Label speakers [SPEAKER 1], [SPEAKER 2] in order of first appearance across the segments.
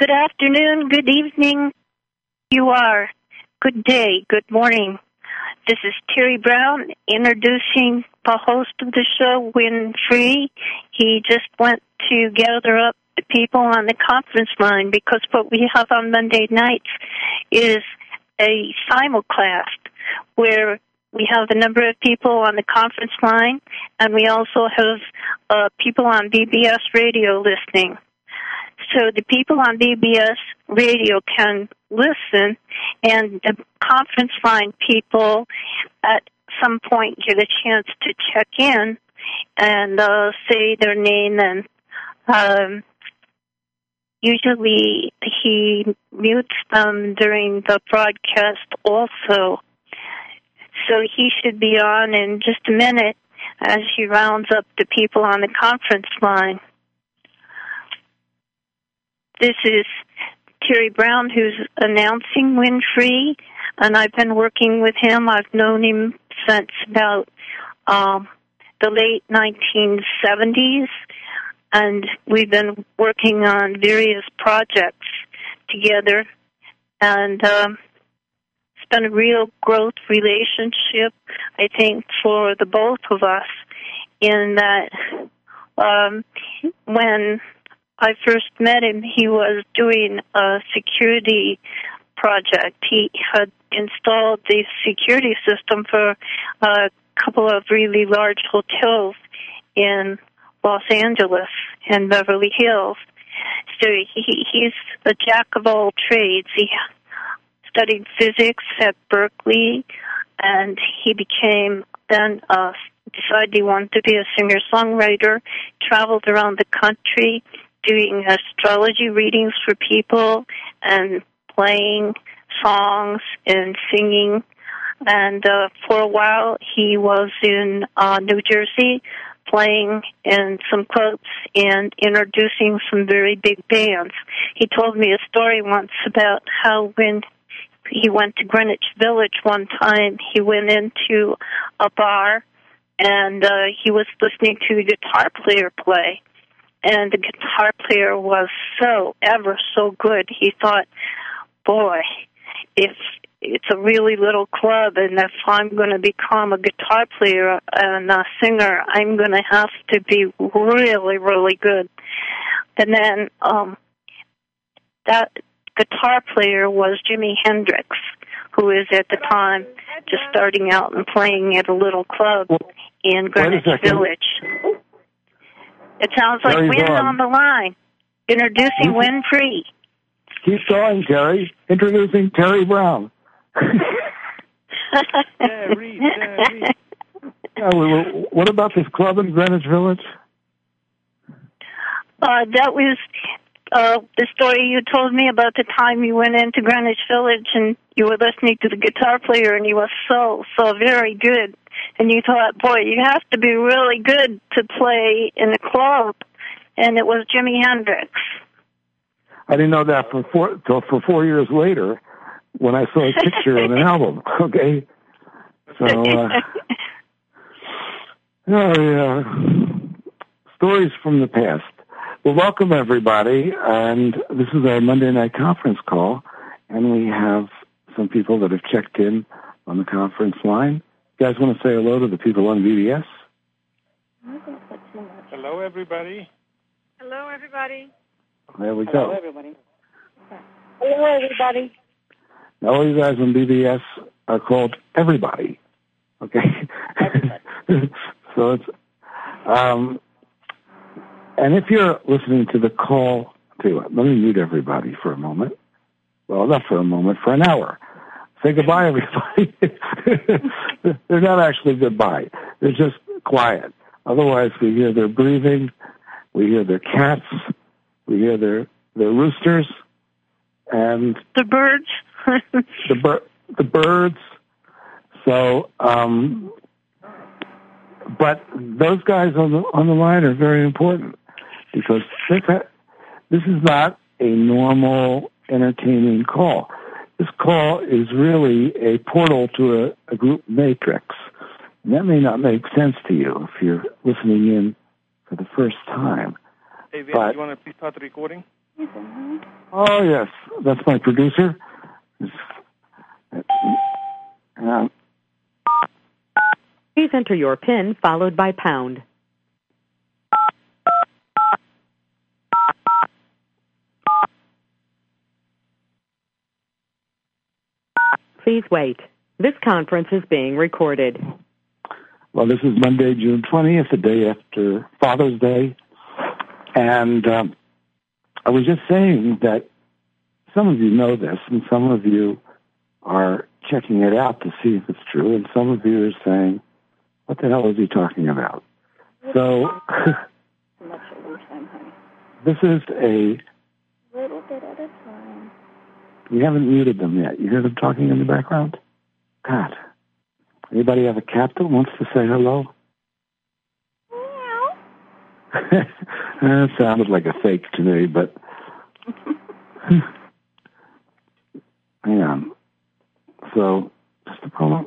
[SPEAKER 1] Good afternoon, good evening. You are. Good day, good morning. This is Terry Brown introducing the host of the show, Win Free. He just went to gather up the people on the conference line because what we have on Monday nights is a simulcast where we have a number of people on the conference line, and we also have people on BBS radio listening. So the people on BBS radio can listen, and the conference line people at some point get a chance to check in and say their name. And usually he mutes them during the broadcast also. So he should be on in just a minute as he rounds up the people on the conference line. This is Terry Brown, who's announcing Win Free, and I've been working with him. I've known him since about the late 1970s, and we've been working on various projects together, and it's been a real growth relationship, I think, for the both of us, in that when I first met him, he was doing a security project. He had installed the security system for a couple of really large hotels in Los Angeles and Beverly Hills. So he's a jack of all trades. He studied physics at Berkeley, and he became then decided he wanted to be a singer-songwriter, traveled around the country doing astrology readings for people and playing songs and singing. And for a while, he was in New Jersey playing in some clubs and introducing some very big bands. He told me a story once about how when he went to Greenwich Village one time, he went into a bar and he was listening to a guitar player play. And the guitar player was ever so good. He thought, boy, if it's a really little club and if I'm going to become a guitar player and a singer, I'm going to have to be really, really good. And then that guitar player was Jimi Hendrix, who is at the time just starting out and playing at a little club in Greenwich Village. It sounds like Wynn's on the line. Introducing Win Free.
[SPEAKER 2] Keep going, Terry. Introducing Terry Brown.
[SPEAKER 3] Terry.
[SPEAKER 2] What about this club in Greenwich Village?
[SPEAKER 1] That was the story you told me about the time you went into Greenwich Village and you were listening to the guitar player and he was so very good. And you thought, boy, you have to be really good to play in a club. And it was Jimi Hendrix.
[SPEAKER 2] I didn't know that till 4 years later when I saw a picture on an album. Okay. So, stories from the past. Well, welcome, everybody. And this is our Monday night conference call. And we have some people that have checked in on the conference line. You guys want to say hello to the people on VBS?
[SPEAKER 3] Hello, everybody.
[SPEAKER 4] Hello, everybody.
[SPEAKER 2] There we go.
[SPEAKER 4] Hello, everybody. Hello, everybody.
[SPEAKER 2] All you guys on BBS are called everybody. Okay?
[SPEAKER 4] Everybody.
[SPEAKER 2] So it's, and if you're listening to the call, let me mute everybody for a moment. Well, not for a moment, for an hour. Say goodbye, everybody. They're not actually goodbye. They're just quiet. Otherwise, we hear their breathing, we hear their cats, we hear their roosters, and
[SPEAKER 1] the birds.
[SPEAKER 2] the birds. So, but those guys on the line are very important because this is not a normal entertaining call. This call is really a portal to a group matrix. And that may not make sense to you if you're listening in for the first time.
[SPEAKER 3] Hey, Vince, you want to please start the recording?
[SPEAKER 2] Oh, yes. That's my producer.
[SPEAKER 5] Please enter your PIN followed by pound. Please wait. This conference is being recorded.
[SPEAKER 2] Well, this is Monday, June 20th, the day after Father's Day. And I was just saying that some of you know this, and some of you are checking it out to see if it's true, and some of you are saying, what the hell is he talking about? So, this is a little bit at a time. You haven't muted them yet. You hear them talking in the background? God. Anybody have a cat that wants to say hello? Meow. It sounded like a fake to me, but hang on. So, just a moment.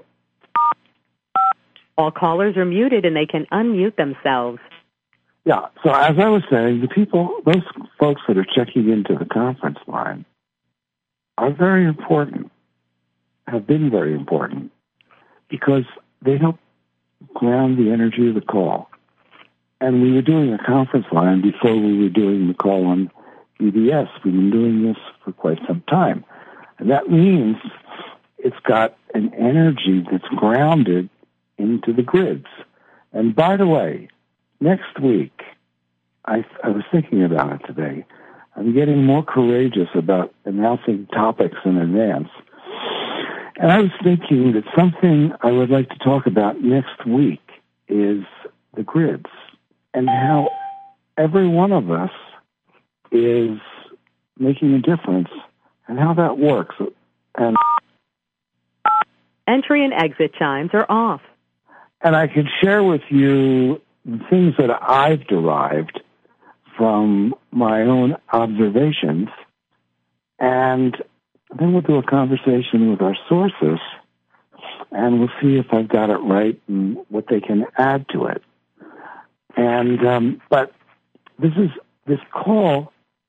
[SPEAKER 5] All callers are muted and they can unmute themselves.
[SPEAKER 2] Yeah, so as I was saying, those folks that are checking into the conference line are very important, have been very important, because they help ground the energy of the call. And we were doing a conference line before we were doing the call on EBS. We've been doing this for quite some time. And that means it's got an energy that's grounded into the grids. And by the way, next week, I was thinking about it today, I'm getting more courageous about announcing topics in advance. And I was thinking that something I would like to talk about next week is the grids and how every one of us is making a difference and how that works. And
[SPEAKER 5] entry and exit chimes are off.
[SPEAKER 2] And I can share with you things that I've derived from my own observations, and then we'll do a conversation with our sources, and we'll see if I've got it right and what they can add to it. And but this call,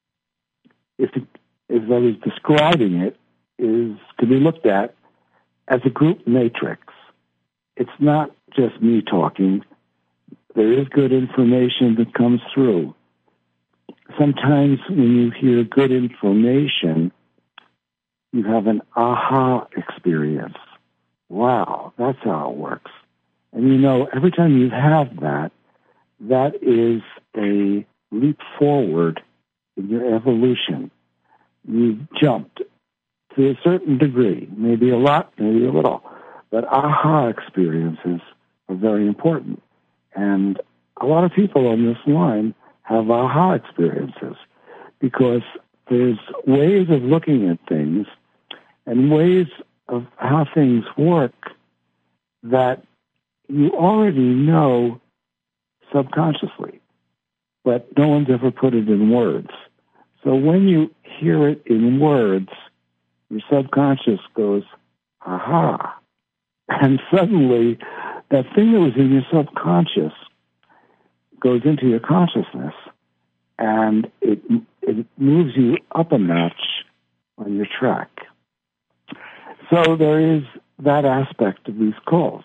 [SPEAKER 2] as I was describing it, is to be looked at as a group matrix. It's not just me talking. There is good information that comes through. Sometimes when you hear good information, you have an aha experience. Wow, that's how it works. And you know, every time you have that, that is a leap forward in your evolution. You've jumped to a certain degree, maybe a lot, maybe a little. But aha experiences are very important. And a lot of people on this line have aha experiences because there's ways of looking at things and ways of how things work that you already know subconsciously, but no one's ever put it in words. So when you hear it in words, your subconscious goes, aha. And suddenly, that thing that was in your subconscious goes into your consciousness, and it moves you up a notch on your track. So there is that aspect of these calls.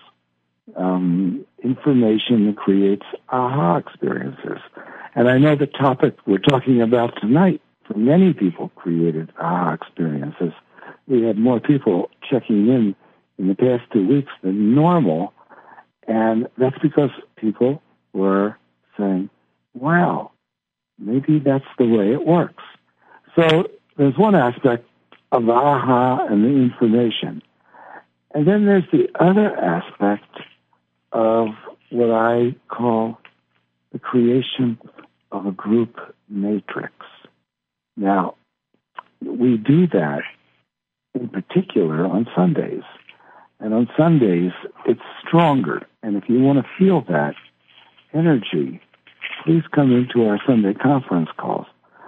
[SPEAKER 2] Information that creates aha experiences. And I know the topic we're talking about tonight, for many people, created aha experiences. We had more people checking in the past 2 weeks than normal, and that's because people were saying, wow, maybe that's the way it works. So there's one aspect of aha and the information. And then there's the other aspect of what I call the creation of a group matrix. Now, we do that in particular on Sundays. And on Sundays, it's stronger. And if you want to feel that energy, please come into our Sunday conference calls,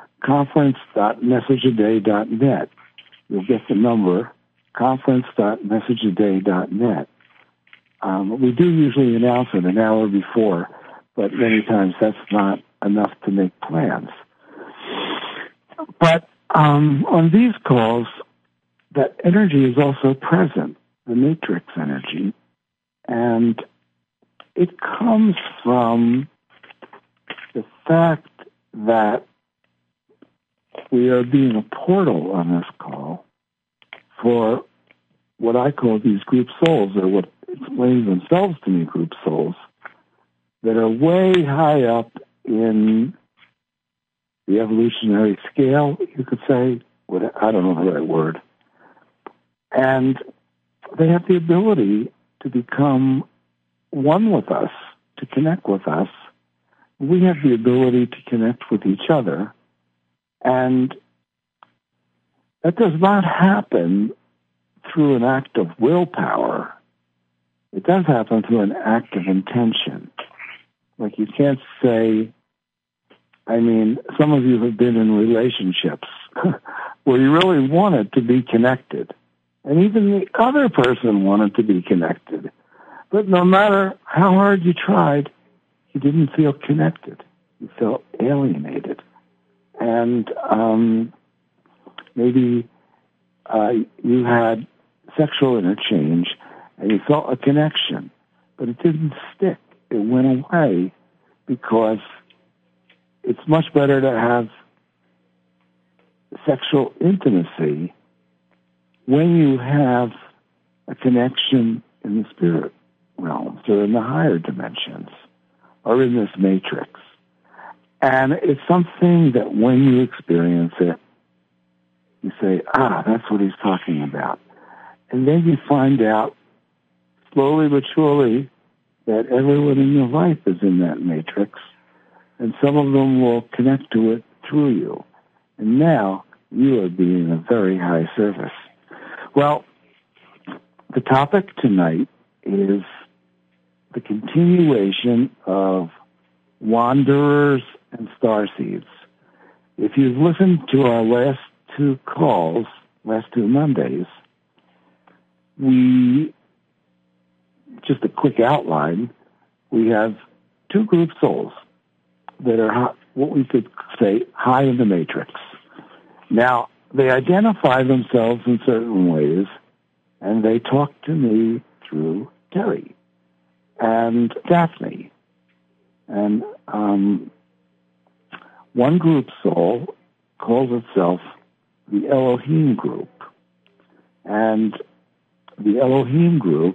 [SPEAKER 2] conference.messageaday.net. You'll get the number, conference.messageaday.net. We do usually announce it an hour before, but many times that's not enough to make plans. But on these calls, that energy is also present, the matrix energy, and it comes from the fact that we are being a portal on this call for what I call these group souls, or what explains themselves to me, group souls, that are way high up in the evolutionary scale, you could say. I don't know the right word. And they have the ability to become one with us, to connect with us. We have the ability to connect with each other. And that does not happen through an act of willpower. It does happen through an act of intention. Like, you can't say, some of you have been in relationships where you really wanted to be connected. And even the other person wanted to be connected. But no matter how hard you tried, you didn't feel connected. You felt alienated. And maybe you had sexual interchange and you felt a connection, but it didn't stick. It went away because it's much better to have sexual intimacy when you have a connection in the spirit realms or in the higher dimensions or in this matrix. And it's something that when you experience it, you say, that's what he's talking about. And then you find out slowly but surely that everyone in your life is in that matrix, and some of them will connect to it through you. And now you are being a very high service. Well, the topic tonight is the continuation of Wanderers and Starseeds. If you've listened to our last two calls, last two Mondays, just a quick outline, we have two group souls that are what we could say high in the matrix. Now, they identify themselves in certain ways, and they talk to me through Terry and Daphne. And one group soul calls itself the Elohim group. And the Elohim group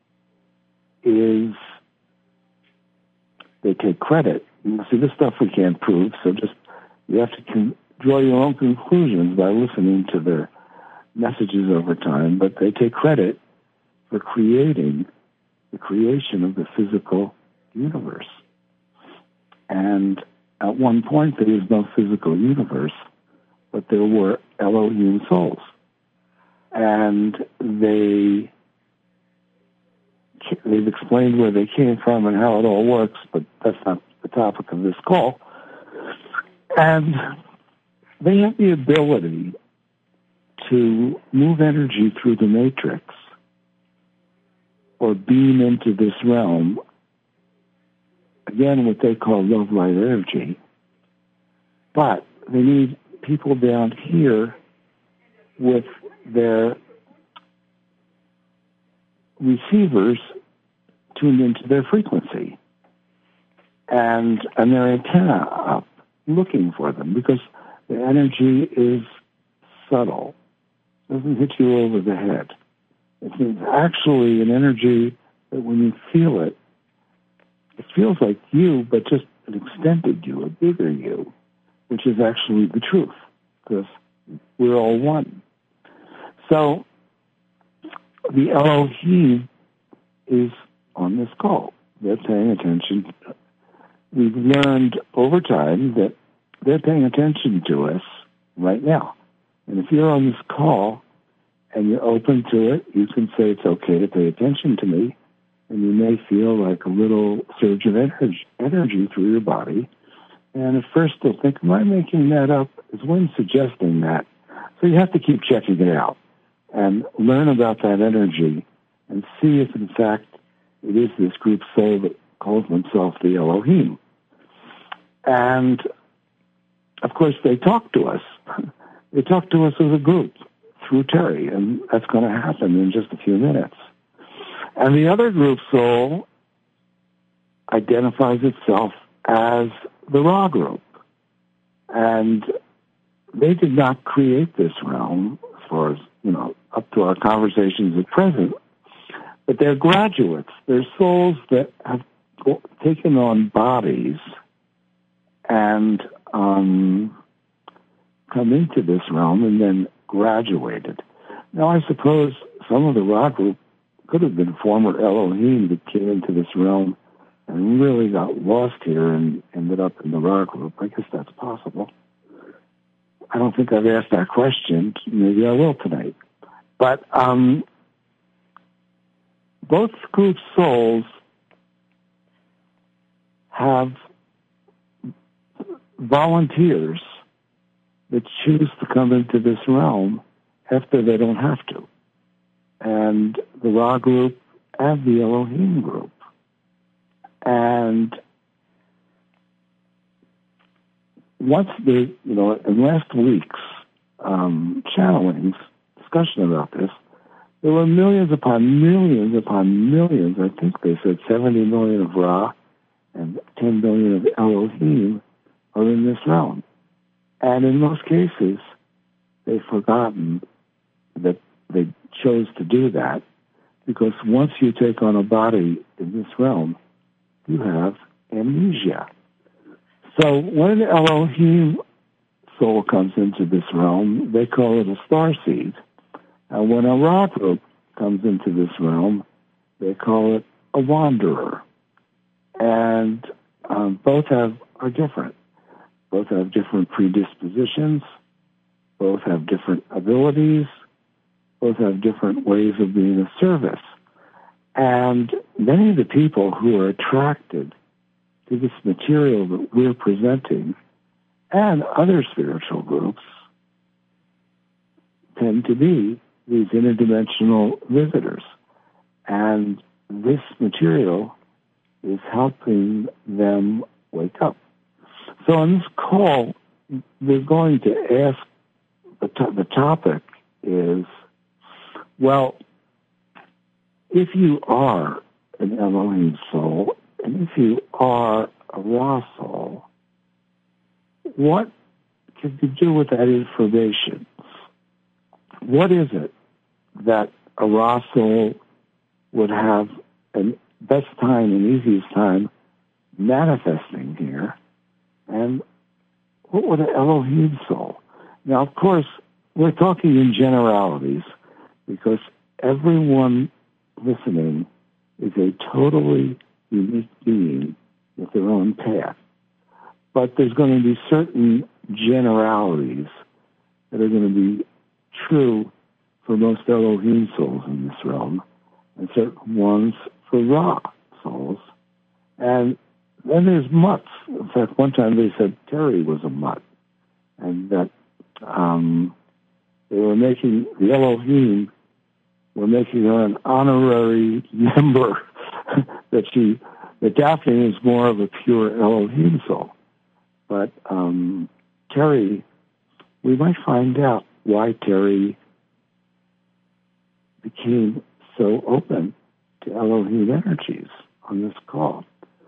[SPEAKER 2] they take credit. See, this stuff we can't prove, so you have to draw your own conclusions by listening to their messages over time, but they take credit for creating the creation of the physical universe. And at one point, there was no physical universe, but there were Elohim souls. And they've explained where they came from and how it all works, but that's not the topic of this call. And they have the ability to move energy through the matrix or beam into this realm, again, what they call love light energy. But they need people down here with their receivers tuned into their frequency and their antenna up looking for them, because the energy is subtle. It doesn't hit you over the head. It's actually an energy that when you feel it, it feels like you, but just an extended you, a bigger you, which is actually the truth, because we're all one. So the Elohim is on this call. They're paying attention. We've learned over time that they're paying attention to us right now. And if you're on this call and you're open to it, you can say it's okay to pay attention to me, and you may feel like a little surge of energy through your body. And at first you'll think, am I making that up? Is one suggesting that? So you have to keep checking it out and learn about that energy and see if, in fact, it is this group soul that calls themselves the Elohim. And, of course, they talk to us. They talk to us as a group through Terry, and that's going to happen in just a few minutes. And the other group soul identifies itself as the Ra group. And they did not create this realm as far as, up to our conversations at present, but they're graduates. They're souls that have taken on bodies and come into this realm and then graduated. Now, I suppose some of the Ra group could have been former Elohim that came into this realm and really got lost here and ended up in the Ra group. I guess that's possible. I don't think I've asked that question. Maybe I will tonight. But both group souls have volunteers that choose to come into this realm after they don't have to. And the Ra group and the Elohim group. And once in last week's channelings, discussion about this, there were millions upon millions upon millions, I think they said 70 million of Ra and 10 million of Elohim are in this realm. And in most cases, they've forgotten that they chose to do that, because once you take on a body in this realm, you have amnesia. So when an Elohim soul comes into this realm, they call it a starseed. And when a Ra group comes into this realm, they call it a wanderer. And both are different. Both have different predispositions. Both have different abilities. Both have different ways of being of service. And many of the people who are attracted to this material that we're presenting and other spiritual groups tend to be these interdimensional visitors. And this material is helping them wake up. So on this call, we're going to ask, the topic is, well, if you are an Elohim soul, and if you are a Ra soul, what can you do with that information? What is it that a Ra soul would have the best time and easiest time manifesting here? And what would an Elohim soul? Now, of course, we're talking in generalities, because everyone listening is a totally unique being with their own path. But there's going to be certain generalities that are going to be true for most Elohim souls in this realm, and certain ones for Ra souls. And then there's mutts. In fact, one time they said Terry was a mutt, and that they were making, the Elohim were making her an honorary member, that Daphne is more of a pure Elohim soul. But Terry, we might find out why Terry became so open to Elohim energies on this call.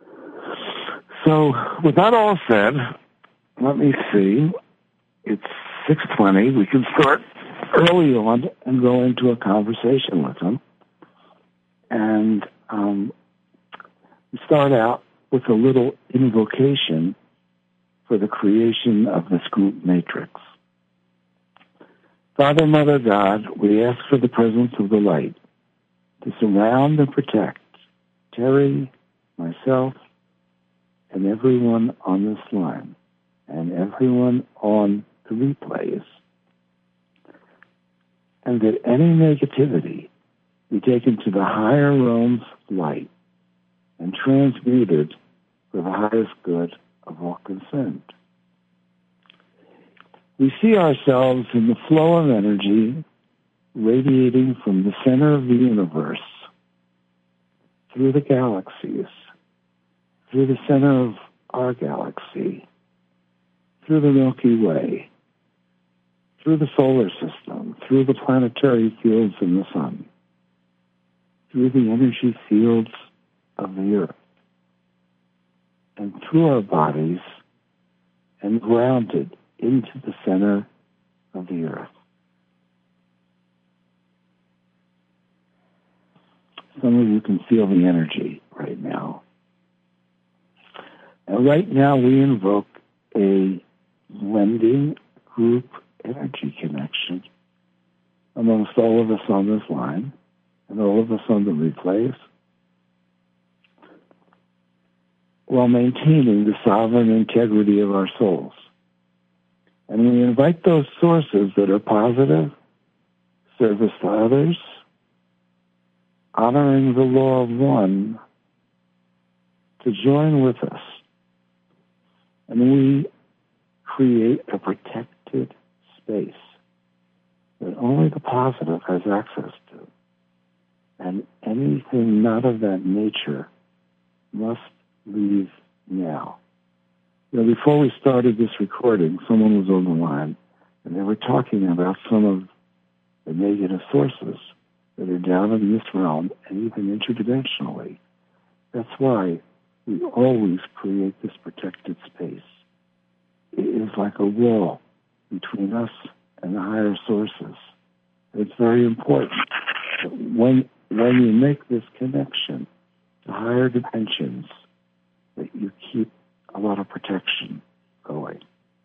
[SPEAKER 2] So with that all said, let me see. It's 6:20. We can start early on and go into a conversation with them. And we start out with a little invocation for the creation of this group matrix. Father, Mother, God, we ask for the presence of the light to surround and protect Terry, myself, and everyone on this line, and everyone on the replays, and that any negativity be taken to the higher realms of light and transmuted for the highest good of all concerned. We see ourselves in the flow of energy radiating from the center of the universe through the galaxies, through the center of our galaxy, through the Milky Way, through the solar system, through the planetary fields in the sun, through the energy fields of the earth, and through our bodies, and grounded into the center of the earth. Some of you can feel the energy right now. And right now we invoke a blending group energy connection amongst all of us on this line and all of us on the replays, while maintaining the sovereign integrity of our souls. And we invite those sources that are positive, service to others, honoring the law of one, to join with us. And we create a protected space that only the positive has access to. And anything not of that nature must leave now. Before we started this recording, someone was on the line, and they were talking about some of the negative sources that are down in this realm and even interdimensionally. That's why we always create this protected space. It is like a wall between us and the higher sources. It's very important that when you make this connection to higher dimensions, that you keep a lot of protection going.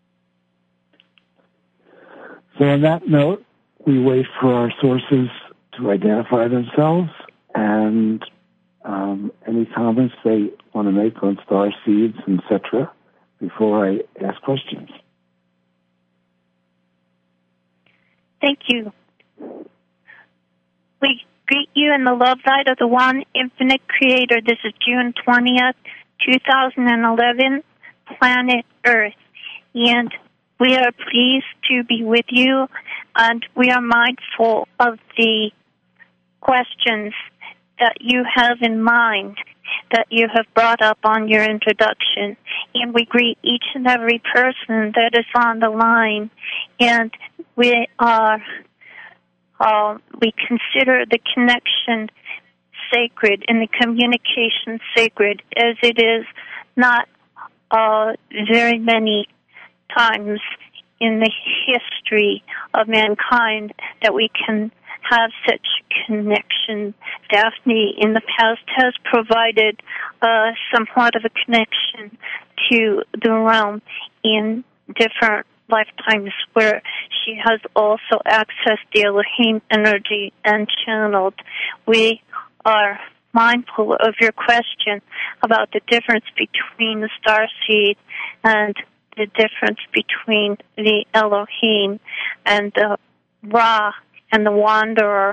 [SPEAKER 2] So on that note, we wait for our sources to identify themselves and any comments they want to make on star seeds, etc., before I ask questions.
[SPEAKER 1] Thank you. We greet you in the love light of the one infinite creator. This is June 20th, 2011, planet Earth. And we are pleased to be with you, and we are mindful of the questions that you have in mind, that you have brought up on your introduction. And we greet each and every person that is on the line, and we consider the connection sacred and the communication sacred, as it is not very many times in the history of mankind that we can have such connection. Daphne in the past has provided somewhat of a connection to the realm in different lifetimes, where she has also accessed the Elohim energy and channeled. We are mindful of your question about the difference between the starseed and the difference between the Elohim and the Ra and the Wanderer.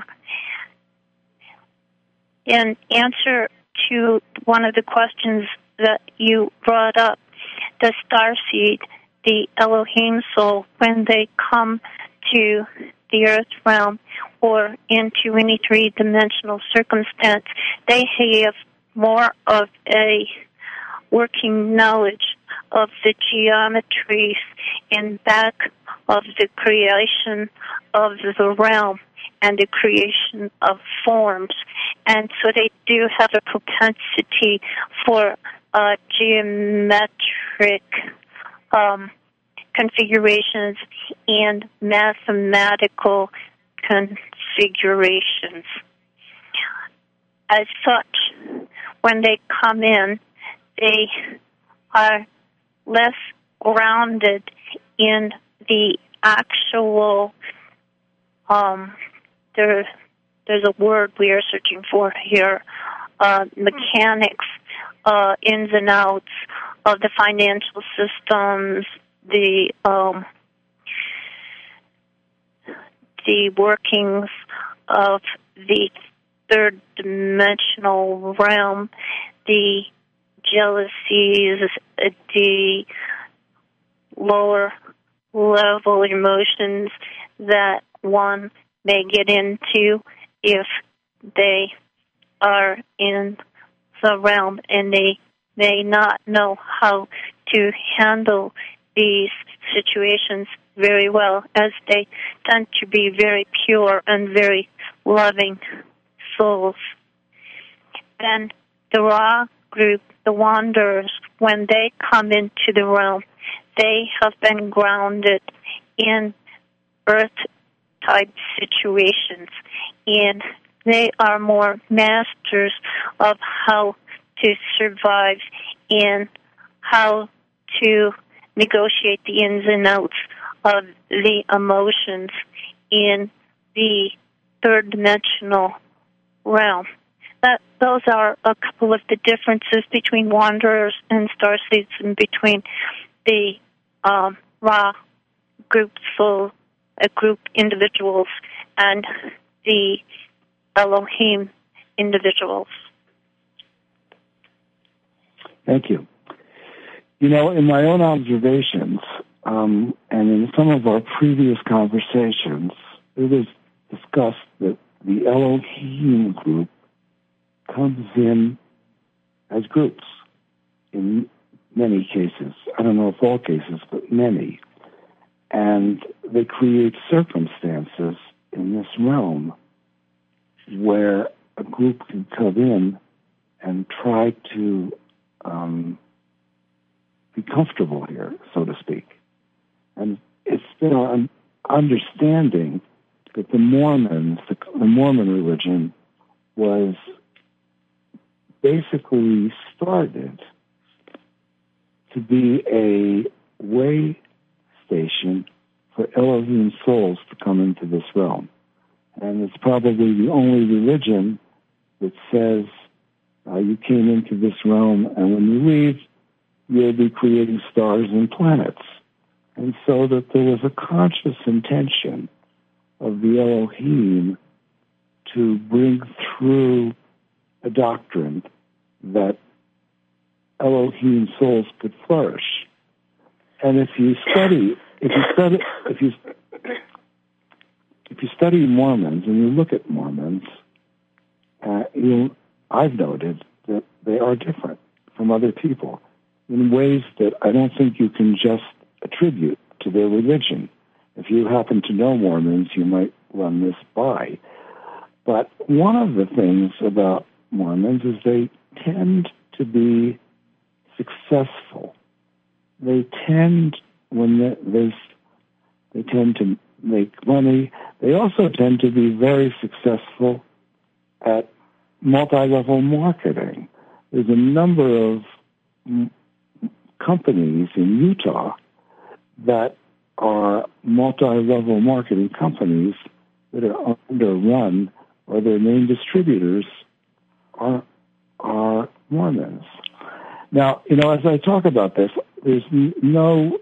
[SPEAKER 1] In answer to one of the questions that you brought up, the starseed, the Elohim soul, when they come to the earth realm or into any three-dimensional circumstance, they have more of a working knowledge of the geometries and back of the creation of the realm and the creation of forms. And so they do have a propensity for geometric configurations and mathematical configurations. As such, when they come in, they are less grounded in the actual, there's a word we are searching for here, mechanics, ins and outs of the financial systems, the workings of the third dimensional realm, the jealousies, the lower level emotions that one may get into if they are in the realm, and they may not know how to handle these situations very well, as they tend to be very pure and very loving souls. Then the Ra group, the wanderers, when they come into the realm, they have been grounded in earth-type situations, and they are more masters of how to survive and how to negotiate the ins and outs of the emotions in the third-dimensional realm. Those are a couple of the differences between wanderers and starseeds and between the Ra group soul, group individuals, and the Elohim individuals.
[SPEAKER 2] Thank you. You know, in my own observations, and in some of our previous conversations, it was discussed that the Elohim group comes in as groups in many cases. I don't know if all cases, but many. And they create circumstances in this realm where a group can come in and try to be comfortable here, so to speak. And it's been an understanding that the Mormon religion was basically started to be a way station for Elohim souls to come into this realm. And it's probably the only religion that says you came into this realm, and when you leave, you'll be creating stars and planets. And so that there was a conscious intention of the Elohim to bring through a doctrine that Elohim souls could flourish. And if you study Mormons and you look at Mormons, I've noted that they are different from other people in ways that I don't think you can just attribute to their religion. If you happen to know Mormons, you might run this by. But one of the things about Mormons is they tend to be successful. They tend, they tend to make money. They also tend to be very successful at multi-level marketing. There's a number of companies in Utah that are multi-level marketing companies that are underrun, or their main distributors are Mormons. Now, as I talk about this, there's no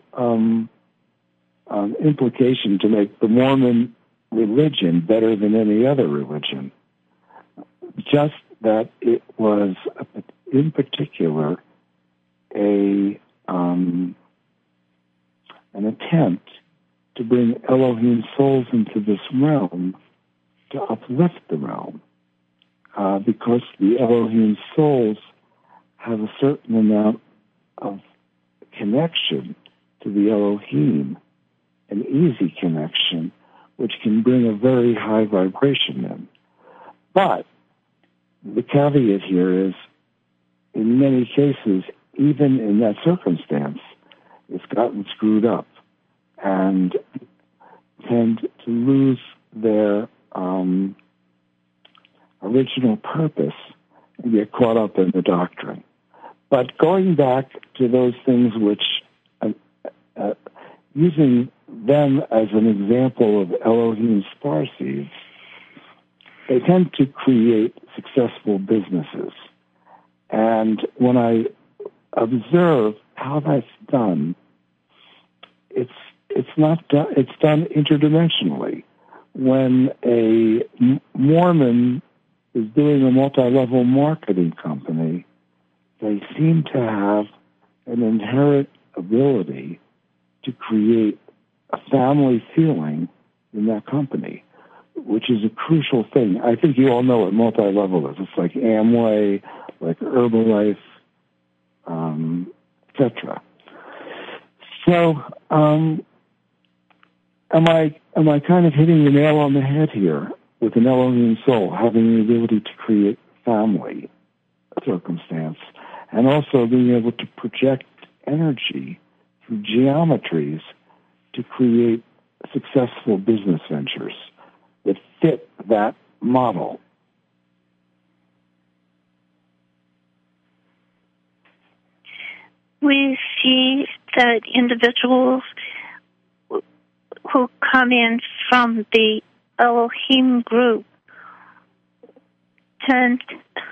[SPEAKER 2] implication to make the Mormon religion better than any other religion. Just that it was, in particular, an attempt to bring Elohim souls into this realm to uplift the realm, because the Elohim souls have a certain amount of connection to the Elohim, an easy connection, which can bring a very high vibration in. But the caveat here is, in many cases, even in that circumstance, it's gotten screwed up and tend to lose their original purpose and get caught up in the doctrine. But going back to those things which, using them as an example of Elohim starseeds, they tend to create successful businesses. And when I observe how that's done, it's done interdimensionally. When a Mormon is doing a multi-level marketing company, they seem to have an inherent ability to create a family feeling in that company, which is a crucial thing. I think you all know what multi-level is. It's like Amway, like Herbalife, etc. So am I kind of hitting the nail on the head here with an Elohim soul having the ability to create family circumstance and also being able to project energy through geometries to create successful business ventures that fit that model?
[SPEAKER 1] We see that individuals who come in from the Elohim group tend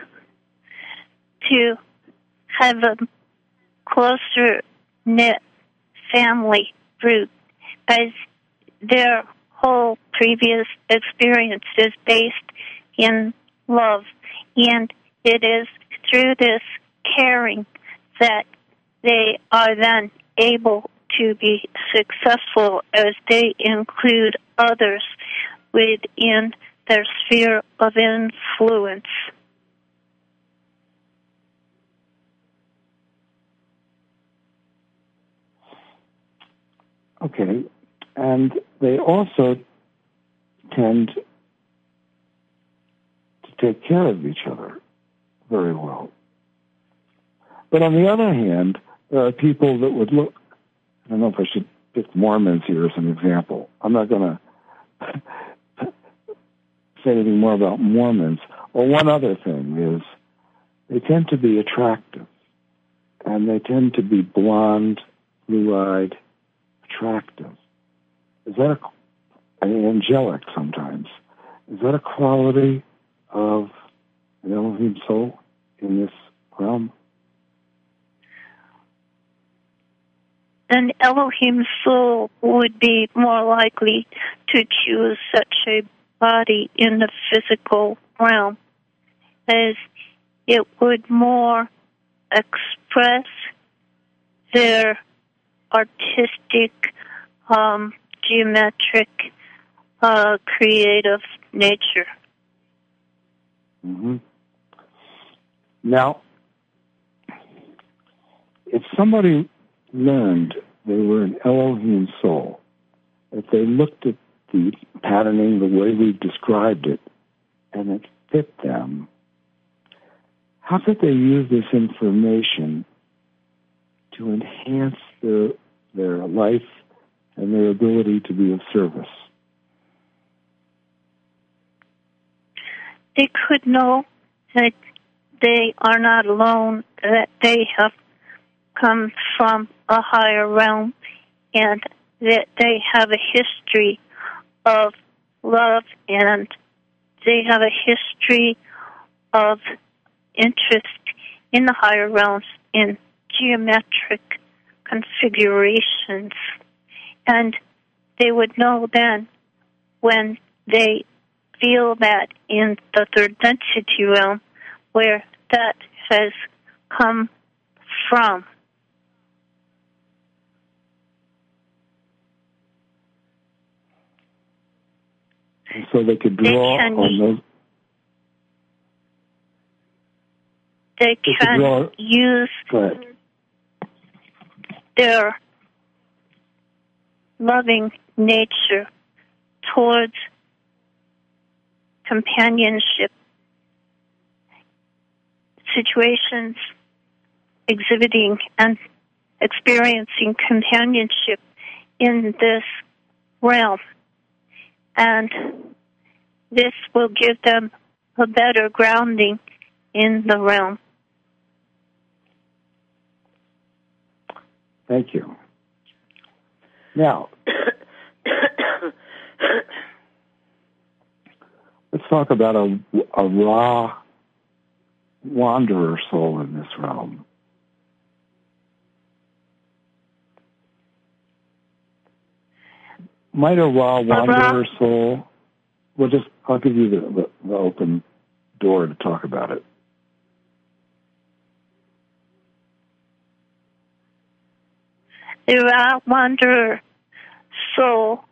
[SPEAKER 1] to have a closer knit family group, as their whole previous experience is based in love, and it is through this caring that they are then able to be successful as they include others within their sphere of influence.
[SPEAKER 2] Okay, and they also tend to take care of each other very well. But on the other hand, there are people that would look, I don't know if I should pick Mormons here as an example. I'm not going to say anything more about Mormons. Well, one other thing is they tend to be attractive, and they tend to be blonde, blue-eyed, attractive. Is that angelic sometimes? Is that a quality of an Elohim soul in this realm?
[SPEAKER 1] An Elohim soul would be more likely to choose such a body in the physical realm, as it would more express their artistic, geometric, creative nature.
[SPEAKER 2] Mm-hmm. Now, if somebody learned they were an Elohim soul, if they looked at the patterning the way we've described it, and it fit them, how could they use this information to enhance their life and their ability to be of service?
[SPEAKER 1] They could know that they are not alone, that they have come from a higher realm, and that they have a history of love, and they have a history of interest in the higher realms in geometric configurations. And they would know then when they feel that in the third density realm where that has come from.
[SPEAKER 2] And so they could draw on those.
[SPEAKER 1] They can use their loving nature towards companionship, situations exhibiting and experiencing companionship in this realm. And this will give them a better grounding in the realm.
[SPEAKER 2] Thank you. Now, let's talk about a raw wanderer soul in this realm. Might a raw wanderer soul, I'll give you the open door to talk about it.
[SPEAKER 1] The raw wanderer soul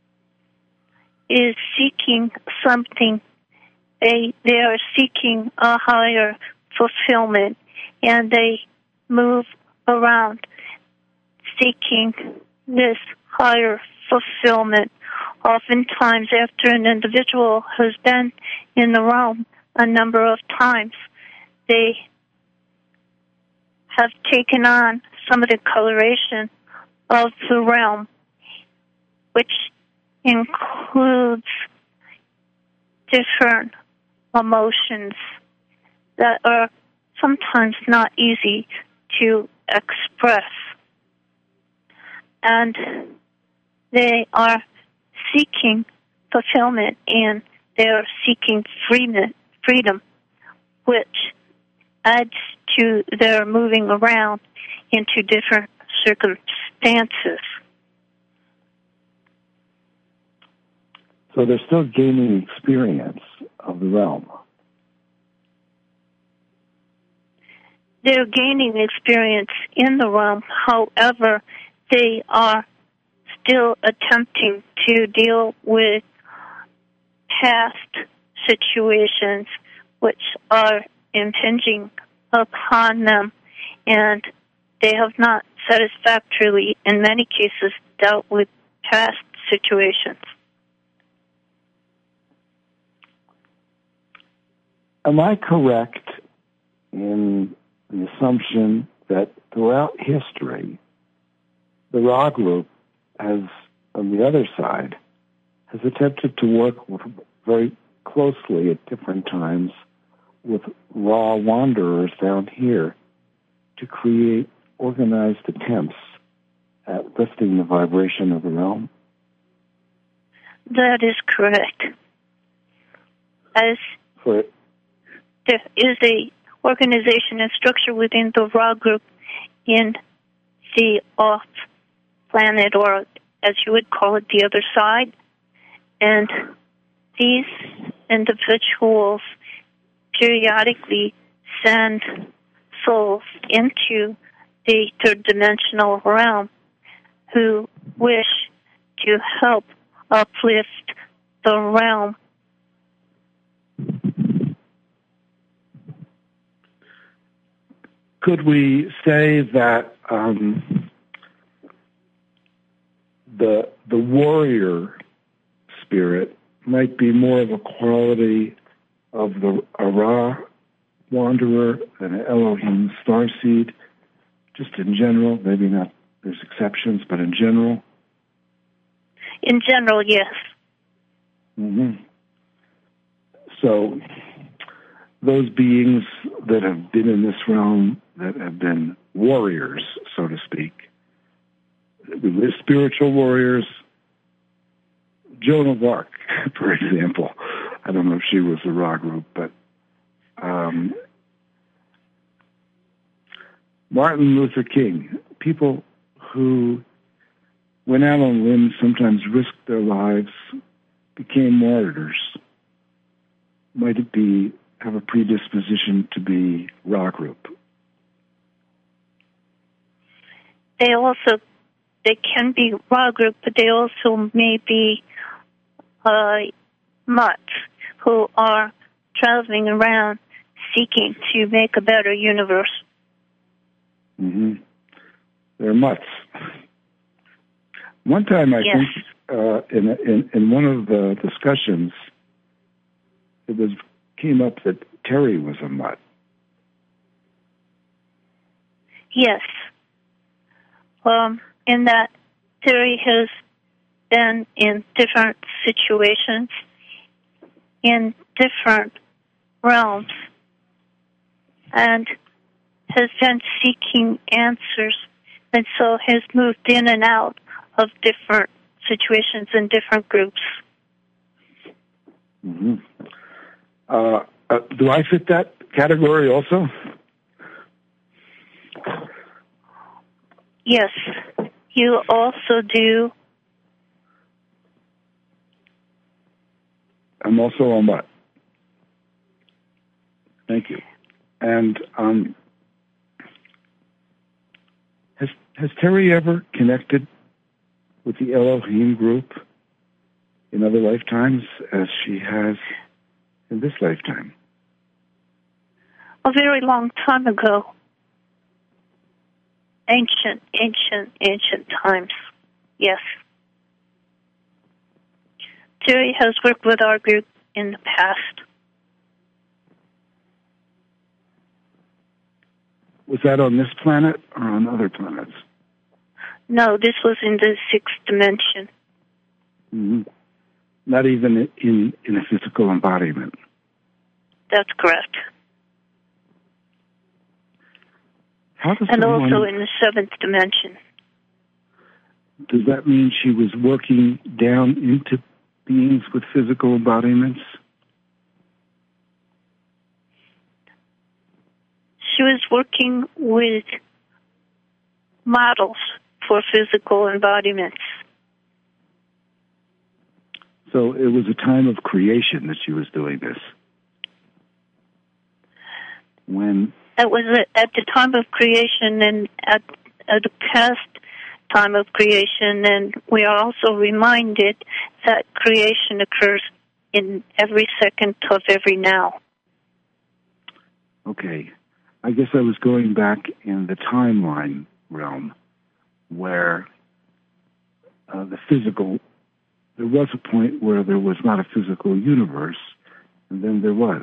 [SPEAKER 1] is seeking something. They are seeking a higher fulfillment, and they move around seeking this higher fulfillment Oftentimes, after an individual has been in the realm a number of times, they have taken on some of the coloration of the realm, which includes different emotions that are sometimes not easy to express. And they are seeking fulfillment and they are seeking freedom, which adds to their moving around into different circumstances.
[SPEAKER 2] So they're still gaining experience of the realm.
[SPEAKER 1] They're gaining experience in the realm. However, they are still attempting to deal with past situations which are impinging upon them, and they have not satisfactorily, in many cases, dealt with past situations.
[SPEAKER 2] Am I correct in the assumption that throughout history, the Ra group has, on the other side, has attempted to work very closely at different times with Ra wanderers down here to create organized attempts at lifting the vibration of the realm?
[SPEAKER 1] That is correct. As
[SPEAKER 2] For
[SPEAKER 1] there is a organization and structure within the Ra group in the off planet, or as you would call it, the other side. And these individuals periodically send souls into the third dimensional realm who wish to help uplift the realm.
[SPEAKER 2] Could we say that the warrior spirit might be more of a quality of a Ra wanderer than an Elohim starseed, just in general? Maybe not, there's exceptions, but in general?
[SPEAKER 1] In general, yes.
[SPEAKER 2] Mm-hmm. So those beings that have been in this realm, that have been warriors, so to speak, the spiritual warriors, Joan of Arc, for example. I don't know if she was a Ra group, but Martin Luther King, people who went out on limbs, sometimes risked their lives, became martyrs, might it have a predisposition to be Ra group?
[SPEAKER 1] They can be Ra group, but they also may be mutts who are traveling around seeking to make a better universe.
[SPEAKER 2] Mm-hmm. They're mutts. One time, I think, in one of the discussions, came up that Terry was a mutt.
[SPEAKER 1] Yes. In that Terry has been in different situations, in different realms, and has been seeking answers, and so has moved in and out of different situations and different groups.
[SPEAKER 2] Mm-hmm. Do I fit that category also?
[SPEAKER 1] Yes, you also do.
[SPEAKER 2] I'm also a mutt. Thank you. And has Terry ever connected with the Elohim group in other lifetimes as she has in this lifetime?
[SPEAKER 1] A very long time ago. Ancient times. Yes. Terry has worked with our group in the past.
[SPEAKER 2] Was that on this planet or on other planets?
[SPEAKER 1] No, this was in the 6th dimension.
[SPEAKER 2] Mm-hmm. Not even in a physical embodiment.
[SPEAKER 1] That's correct.
[SPEAKER 2] How does
[SPEAKER 1] and
[SPEAKER 2] someone,
[SPEAKER 1] also in the 7th dimension.
[SPEAKER 2] Does that mean she was working down into beings with physical embodiments?
[SPEAKER 1] She was working with models for physical embodiments.
[SPEAKER 2] So it was a time of creation that she was doing this. When
[SPEAKER 1] it was at the time of creation and at the past time of creation, and we are also reminded that creation occurs in every second of every now.
[SPEAKER 2] Okay. I guess I was going back in the timeline realm where the physical, there was a point where there was not a physical universe, and then there was.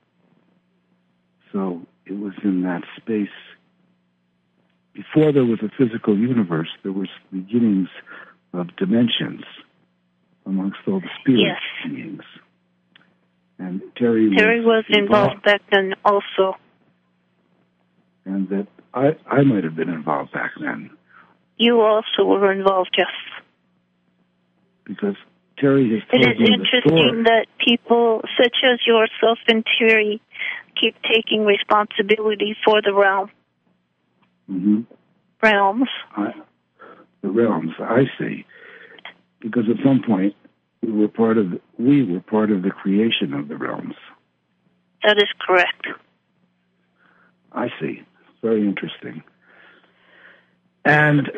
[SPEAKER 2] So it was in that space. Before there was a physical universe, there was beginnings of dimensions amongst all the spirit beings. And Terry
[SPEAKER 1] was involved back then also.
[SPEAKER 2] And that I might have been involved back then.
[SPEAKER 1] You also were involved, yes.
[SPEAKER 2] Because Terry has told me the story.
[SPEAKER 1] It is interesting that people such as yourself and Terry keep taking responsibility for the realm.
[SPEAKER 2] Mm-hmm.
[SPEAKER 1] Realms.
[SPEAKER 2] The realms, I see. Because at some point we were part of the creation of the realms.
[SPEAKER 1] That is correct.
[SPEAKER 2] I see. Very interesting. And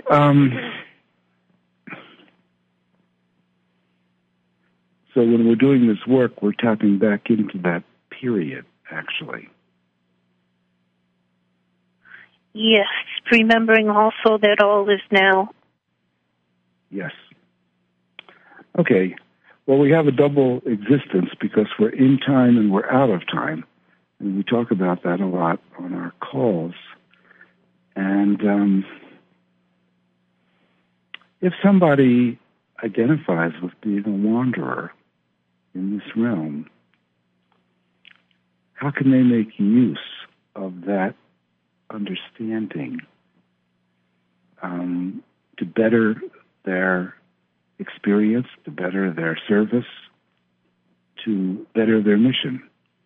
[SPEAKER 2] so when we're doing this work, we're tapping back into that period, actually.
[SPEAKER 1] Yes, remembering also that all is now.
[SPEAKER 2] Yes. Okay. Well, we have a double existence because we're in time and we're out of time. And we talk about that a lot on our calls. And if somebody identifies with being a wanderer in this realm, how can they make use of that understanding to better their experience, to better their service, to better their mission?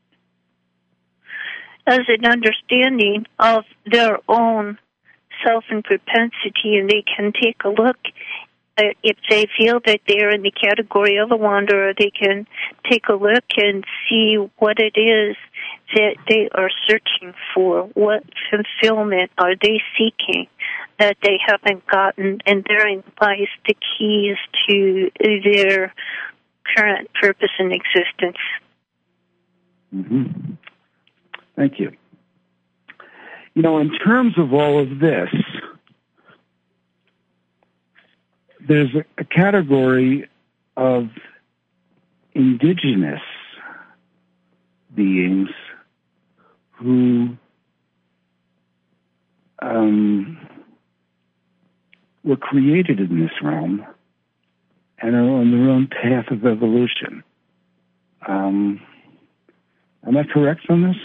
[SPEAKER 1] As an understanding of their own self and propensity, and they can take a look. If they feel that they're in the category of a wanderer, they can take a look and see what it is that they are searching for. What fulfillment are they seeking that they haven't gotten? And therein lies the keys to their current purpose in existence.
[SPEAKER 2] Mm-hmm. Thank you. You know, in terms of all of this, there's a category of indigenous beings who were created in this realm and are on their own path of evolution. Am I correct on this?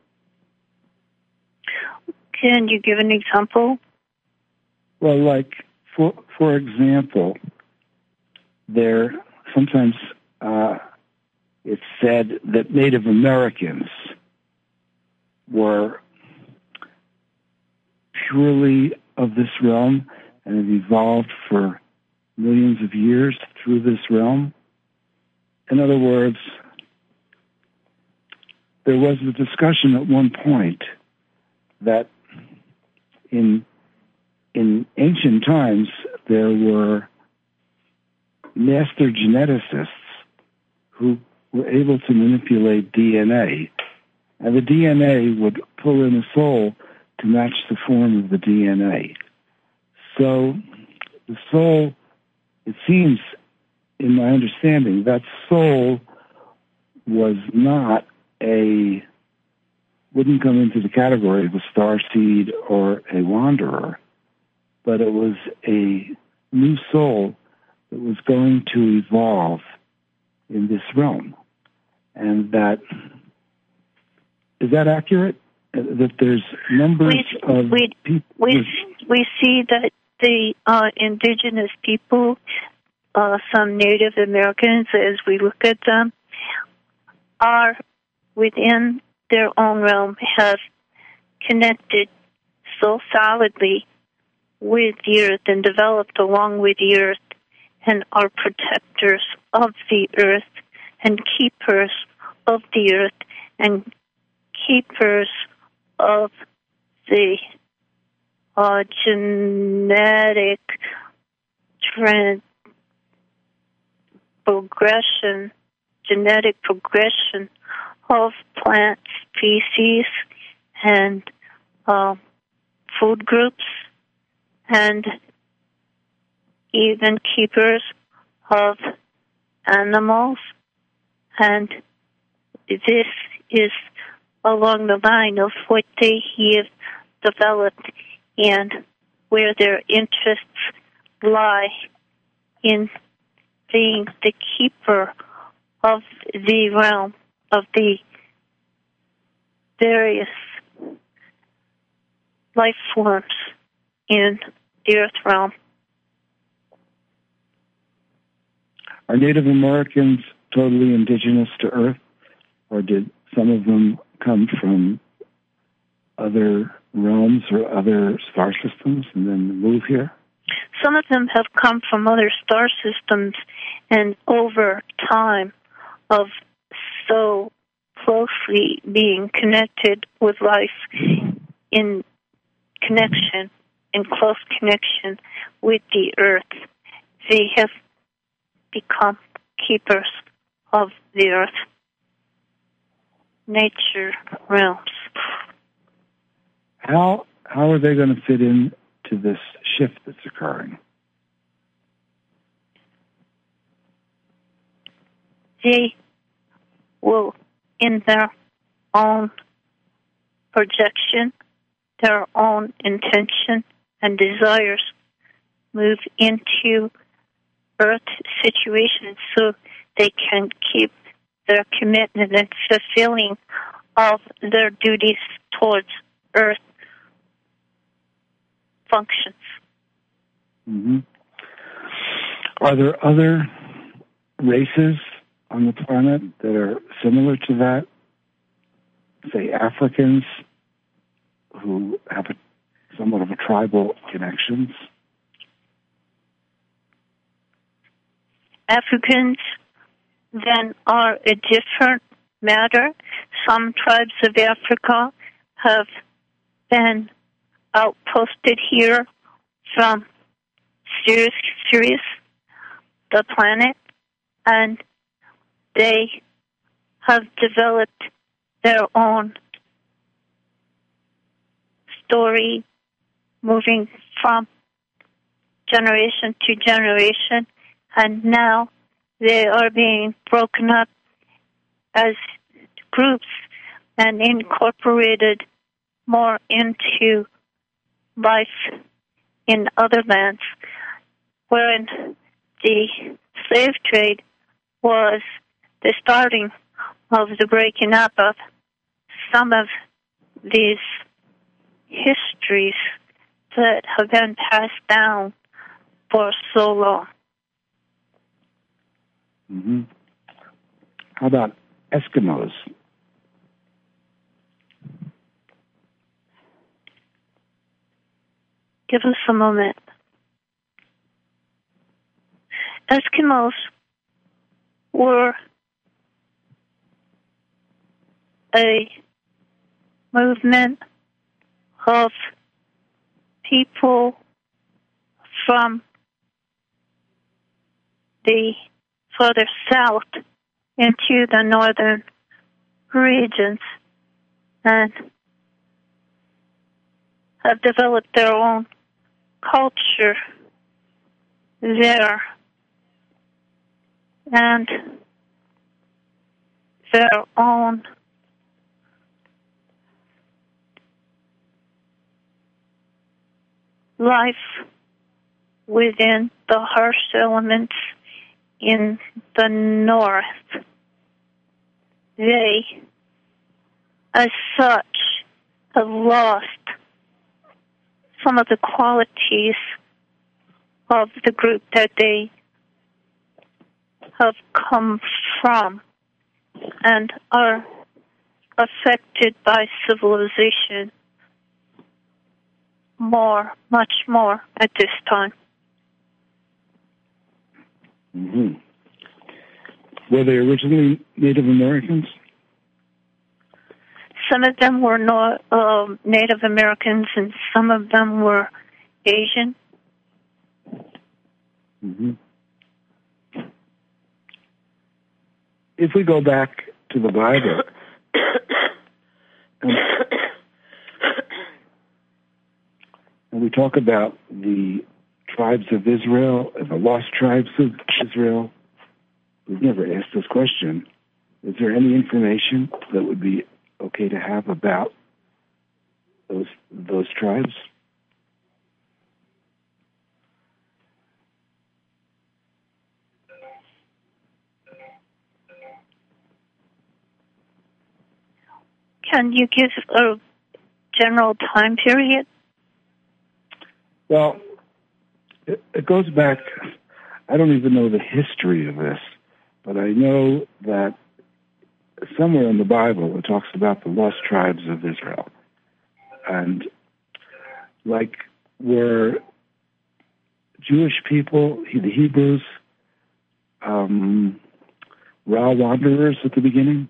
[SPEAKER 1] Can you give an example?
[SPEAKER 2] Well, like, for example, there sometimes it's said that Native Americans were purely of this realm and have evolved for millions of years through this realm. In other words, there was a discussion at one point that in ancient times there were master geneticists who were able to manipulate DNA, and the DNA would pull in a soul to match the form of the DNA. So the soul, it seems, in my understanding, that soul was not wouldn't come into the category of a starseed or a wanderer, but it was a new soul that was going to evolve in this realm. And that, is that accurate? That there's numbers of people?
[SPEAKER 1] We see that the indigenous people, some Native Americans, as we look at them, are within their own realm, have connected so solidly with the earth and developed along with the earth and are protectors of the earth and keepers of the earth and keepers of the genetic progression of plant species and food groups, and even keepers of animals. And this is along the line of what they have developed and where their interests lie in being the keeper of the realm of the various life forms in the earth realm.
[SPEAKER 2] Are Native Americans totally indigenous to Earth, or did some of them come from other realms or other star systems and then move here?
[SPEAKER 1] Some of them have come from other star systems, and over time of so closely being connected with life in close connection with the earth, they have become keepers of the earth, nature realms.
[SPEAKER 2] How are they going to fit in to this shift that's occurring?
[SPEAKER 1] They will, in their own projection, their own intention and desires, move into earth situations so they can keep their commitment and fulfilling of their duties towards earth functions.
[SPEAKER 2] Mm-hmm. Are there other races on the planet that are similar to that? Say Africans who have somewhat of a tribal connections?
[SPEAKER 1] Africans then are a different matter. Some tribes of Africa have been outposted here from Sirius, the planet, and they have developed their own story moving from generation to generation, and now they are being broken up as groups and incorporated more into life in other lands, wherein the slave trade was the starting of the breaking up of some of these histories that have been passed down for so long.
[SPEAKER 2] Mm-hmm. How about Eskimos?
[SPEAKER 1] Give us a moment. Eskimos were a movement of people from the further south into the northern regions and have developed their own culture there. and their own life within the harsh elements in the north. They, as such, have lost some of the qualities of the group that they have come from and are affected by civilization much more at this time.
[SPEAKER 2] Mm-hmm. Were they originally Native Americans?
[SPEAKER 1] Some of them were Native Americans and some of them were Asian.
[SPEAKER 2] Mm-hmm. If we go back to the Bible, and we talk about the tribes of Israel and the lost tribes of Israel, we've never asked this question. Is there any information that would be okay to have about those tribes?
[SPEAKER 1] Can you give a general time period?
[SPEAKER 2] Well, it goes back, I don't even know the history of this, but I know that somewhere in the Bible it talks about the lost tribes of Israel. And like were Jewish people, the Hebrews, raw wanderers at the beginning?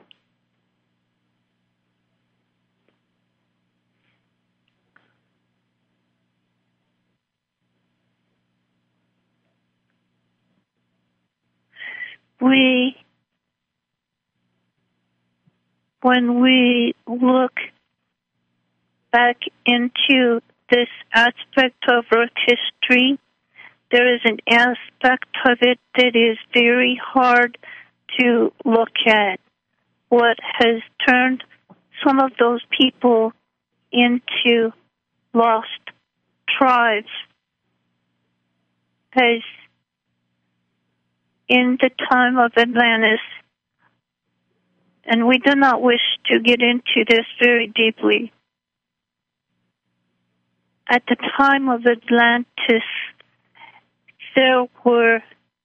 [SPEAKER 1] When we look back into this aspect of Earth history, there is an aspect of it that is very hard to look at. What has turned some of those people into lost tribes as in the time of Atlantis, and we do not wish to get into this very deeply. At the time of Atlantis, there were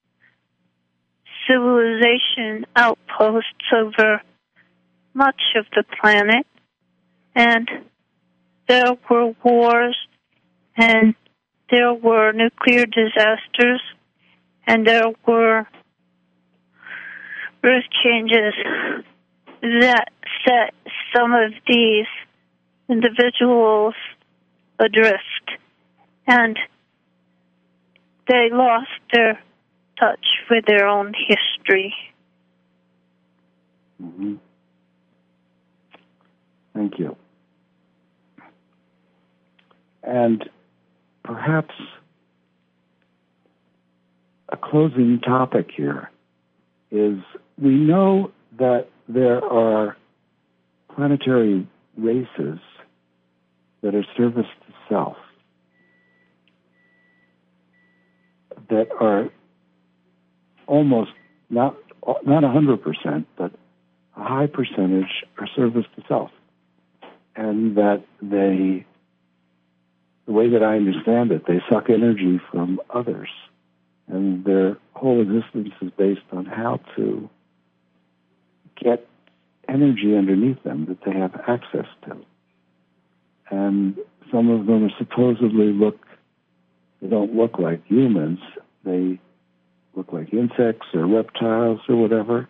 [SPEAKER 1] civilization outposts over much of the planet, and there were wars, and there were nuclear disasters, and there were earth changes that set some of these individuals adrift, and they lost their touch with their own history.
[SPEAKER 2] Mm-hmm. Thank you. And perhaps a closing topic here is we know that there are planetary races that are service to self, that are almost not 100%, but a high percentage are service to self. And that the way that I understand it, they suck energy from others. And their whole existence is based on how to get energy underneath them that they have access to. And some of them are supposedly they don't look like humans. They look like insects or reptiles or whatever.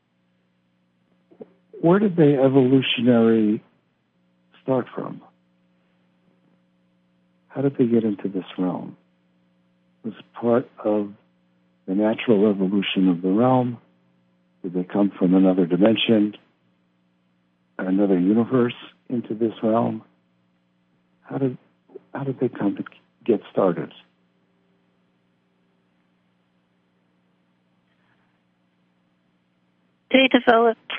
[SPEAKER 2] Where did they evolutionary start from? How did they get into this realm? Was it part of the natural evolution of the realm? Did they come from another dimension, another universe into this realm? How did they come to get started?
[SPEAKER 1] they developed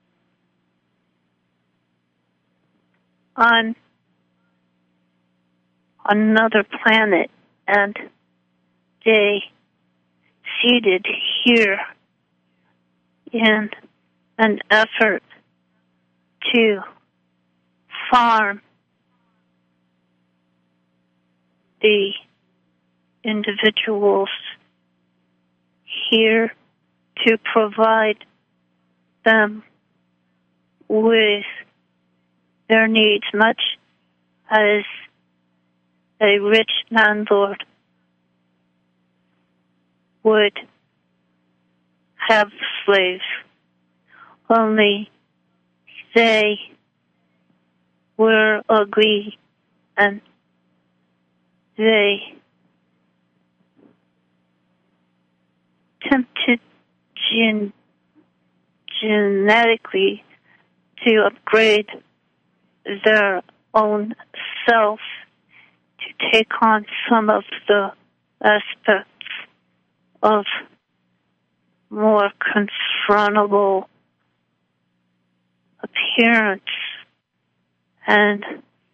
[SPEAKER 1] on another planet, and they seeded here in an effort to farm the individuals here to provide them with their needs, much as a rich landlord would have slaves. Only they were ugly and they attempted genetically to upgrade their own self to take on some of the aspects of more confrontable appearance, and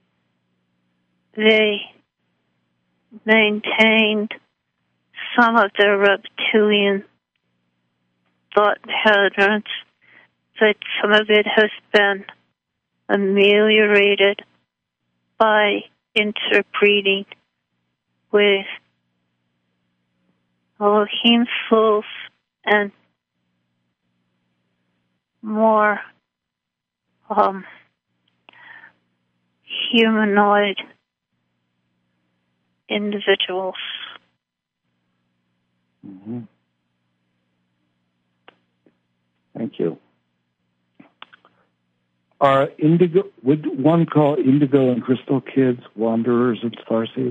[SPEAKER 1] they maintained some of their reptilian thought patterns, but some of it has been ameliorated by interbreeding with Elohim souls and more humanoid individuals.
[SPEAKER 2] Mm-hmm. Thank you. Are indigo, would one call indigo and crystal kids wanderers and starseeds?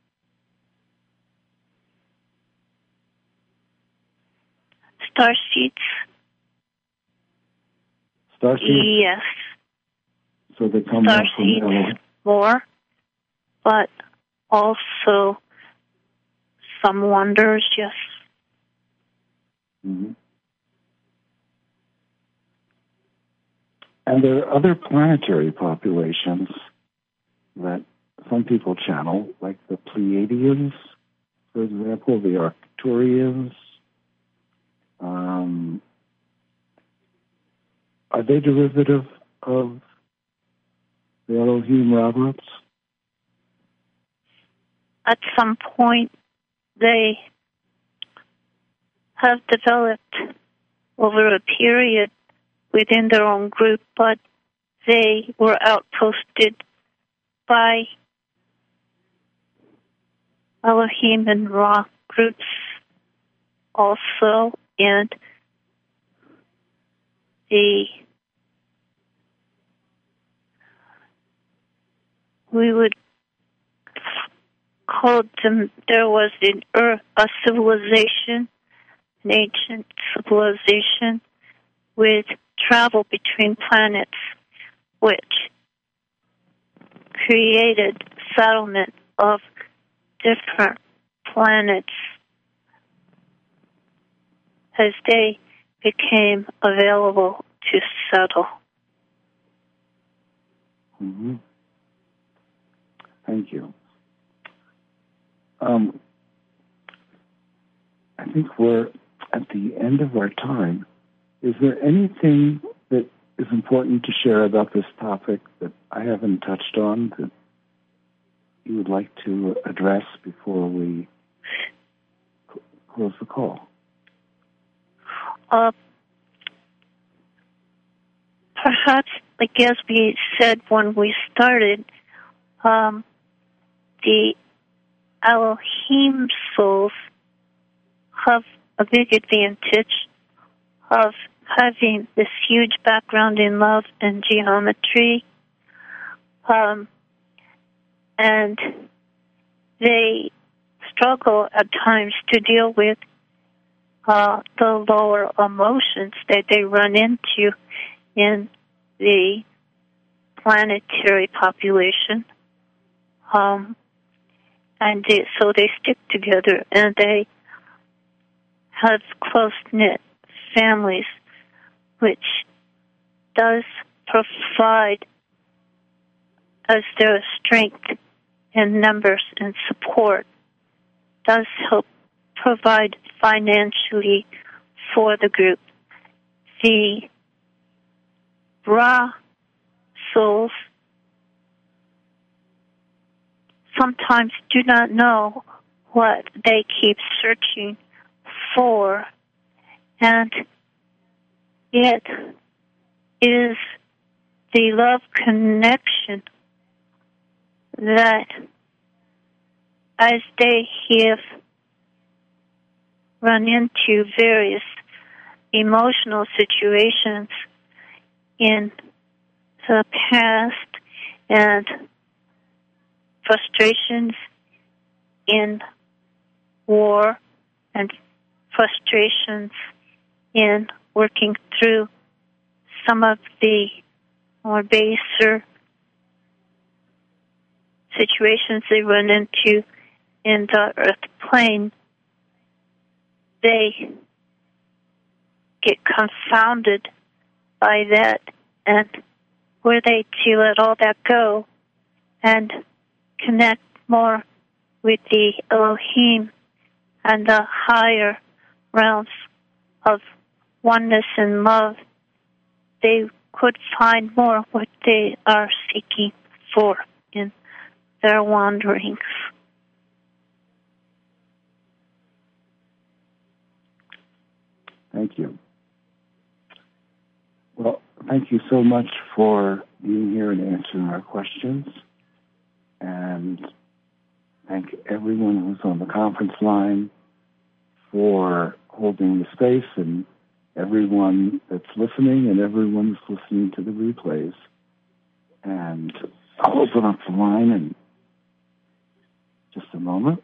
[SPEAKER 1] Starseeds?
[SPEAKER 2] Starseeds?
[SPEAKER 1] Yes.
[SPEAKER 2] So they come out from
[SPEAKER 1] Starseeds more, but also some wanderers, yes.
[SPEAKER 2] Mm-hmm. And there are other planetary populations that some people channel, like the Pleiadians, for example, the Arcturians. Are they derivative of the Elohim Roberts?
[SPEAKER 1] At some point, they have developed over a period within their own group, but they were outposted by Elohim and Ra groups also, and we would call them, there was a civilization, an ancient civilization with travel between planets, which created settlement of different planets as they became available to settle.
[SPEAKER 2] Mm-hmm. Thank you. I think we're at the end of our time. Is there anything that is important to share about this topic that I haven't touched on that you would like to address before we close the call?
[SPEAKER 1] Perhaps, like as we said when we started, the Elohim souls have a big advantage of having this huge background in love and geometry, and they struggle at times to deal with the lower emotions that they run into in the planetary population. And so they stick together and they have close-knit families which does provide, as there is strength in numbers and support, does help provide financially for the group. The Ra souls sometimes do not know what they keep searching for, and it is the love connection that, as they have run into various emotional situations in the past and frustrations in war and frustrations in working through some of the more baser situations they run into in the earth plane, they get confounded by that, and were they to let all that go and connect more with the Elohim and the higher realms of oneness and love, they could find more what they are seeking for in their wanderings.
[SPEAKER 2] Thank you. Well, thank you so much for being here and answering our questions. And thank everyone who's on the conference line for holding the space, and everyone that's listening and everyone who's listening to the replays. And I'll open up the line in just a moment.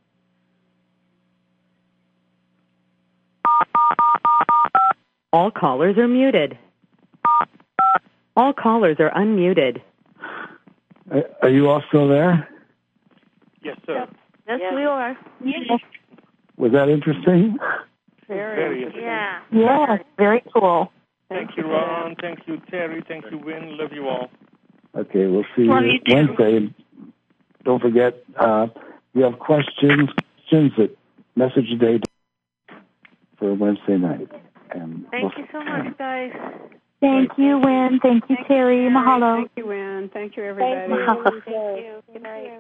[SPEAKER 5] All callers are muted. All callers are unmuted.
[SPEAKER 2] Are you all still there?
[SPEAKER 3] Yes, sir.
[SPEAKER 4] Yes, we are. Yes.
[SPEAKER 2] Was that interesting?
[SPEAKER 3] Very interesting.
[SPEAKER 4] Yeah.
[SPEAKER 5] Yes, very cool.
[SPEAKER 3] Thank you, Ron. Thank you, Terry. Thank you, Wynn. Love you all.
[SPEAKER 2] Okay, we'll see you
[SPEAKER 1] Love you too.
[SPEAKER 2] Wednesday. Don't forget, you have questions at Message Day for Wednesday night. And
[SPEAKER 4] Thank you so much, guys.
[SPEAKER 5] Thank you, Wynn. Thank you, Terry. Mahalo.
[SPEAKER 6] Thank you, Wynn. Thank you, everybody.
[SPEAKER 4] Thank you. Good night.